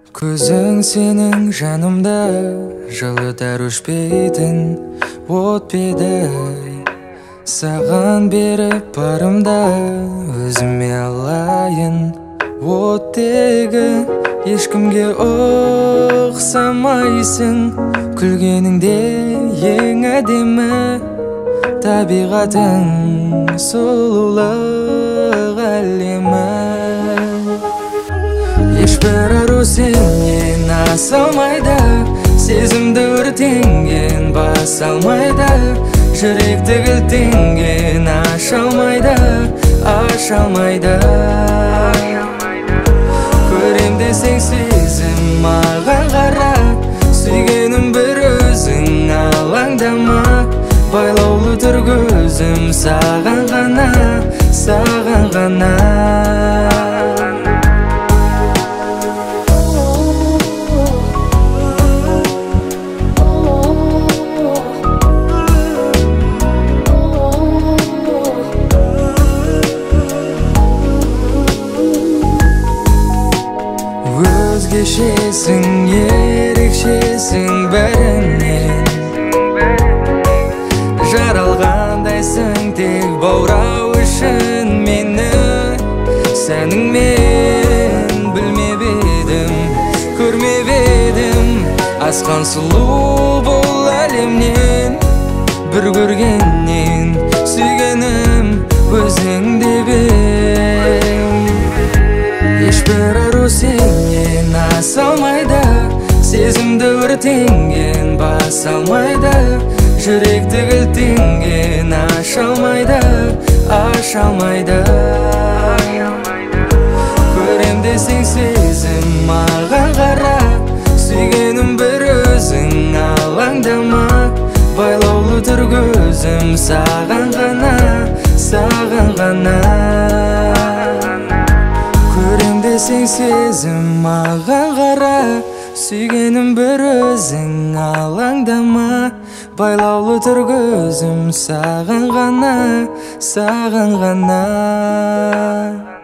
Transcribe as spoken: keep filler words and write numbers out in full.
Көзің сенің жанымда жылытар өшпейтін от беді. Саған беріп барымда өзіме алайын оттегі. Ешкімге ұқсамайсың, күлгеніңде ең әдемі. Табиғатың сұлулық әлемі. Ешбір ару сенен аса алмайды, сезімді өртенген баса алмайды. Жүректі кілттенген аша алмайды, аша алмайды. Көрем десең сезім маған қара, сүйгенім бір өзің алаңдама. Байлаулы тұр көзім саған ғана, саған ғана. Өзгешесің, ерекшесің бәрінен. Жаралғандайсың тек баурау үшін мені. Сәніңмен білмеп едім, көрмеп едім. Асқан сұлу бұл әлемнен, бір көргеннен сүйгенім өзің деп ем. Ешбір ару сенен аса алмайды, сезімді өртенген баса алмайды. Жүректі кілттенген аша алмайды, аша алмайды. Көрем десең сезім маған қара, сүйгенім бір өзің алаңдама. Байлаулы тұр көзім саған ғана, саған ғана. Көрем десең сезім маған қара, сүйгенім бір өзің алаңдама. Байлаулы тұр көзім саған ғана, саған ғана.